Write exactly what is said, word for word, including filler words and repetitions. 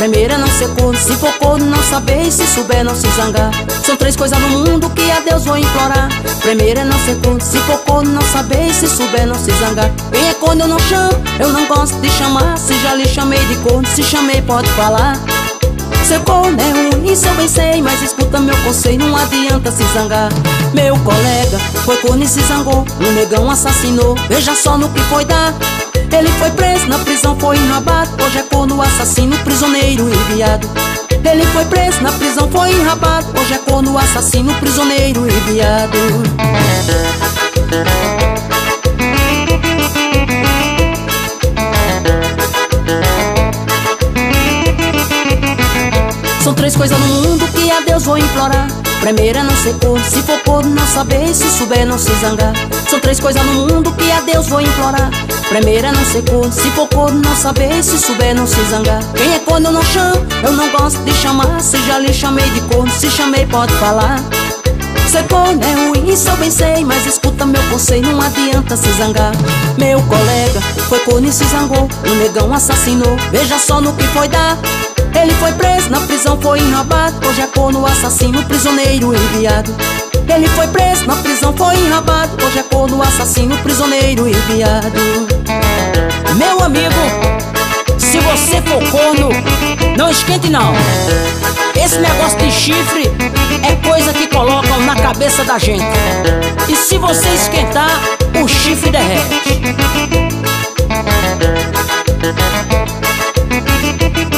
Primeiro é não ser corno, se for corno não saber, e se souber não se zangar. São três coisas no mundo que a Deus vou implorar. Primeiro é não ser corno, se for corno não saber, e se souber não se zangar. Quem é corno eu não chamo, eu não gosto de chamar. Se já lhe chamei de corno, se chamei pode falar. Ser corno é ruim, isso eu bem sei, mas escuta meu conselho, não adianta se zangar. Meu colega foi corno e se zangou, um negão assassinou, veja só no que foi dar. Ele foi preso, na prisão foi enrabado, hoje é corno assassino, prisioneiro enviado. Ele foi preso, na prisão foi enrabado, hoje é corno assassino, prisioneiro enviado. São três coisas no mundo que a Deus vou implorar. Primeiro é não ser corno, se for corno não saber, se souber não se zangar. São três coisas no mundo que a Deus vou implorar. Primeiro é não ser corno, se for corno não saber, se souber não se zangar. Quem é corno eu não chamo, eu não gosto de chamar. Se já lhe chamei de corno, se chamei pode falar. Ser corno é ruim, isso eu bem sei, mas escuta meu conselho, não adianta se zangar. Meu colega foi corno e se zangou, um negão assassinou, veja só no que foi dar. Ele foi preso, na prisão foi enrabado, hoje é corno assassino, prisioneiro enviado. Ele foi preso, na prisão foi enrabado, hoje é corno assassino, prisioneiro enviado. Meu amigo, se você for corno, não esquente não. Esse negócio de chifre é coisa que colocam na cabeça da gente. E se você esquentar, o chifre derrete.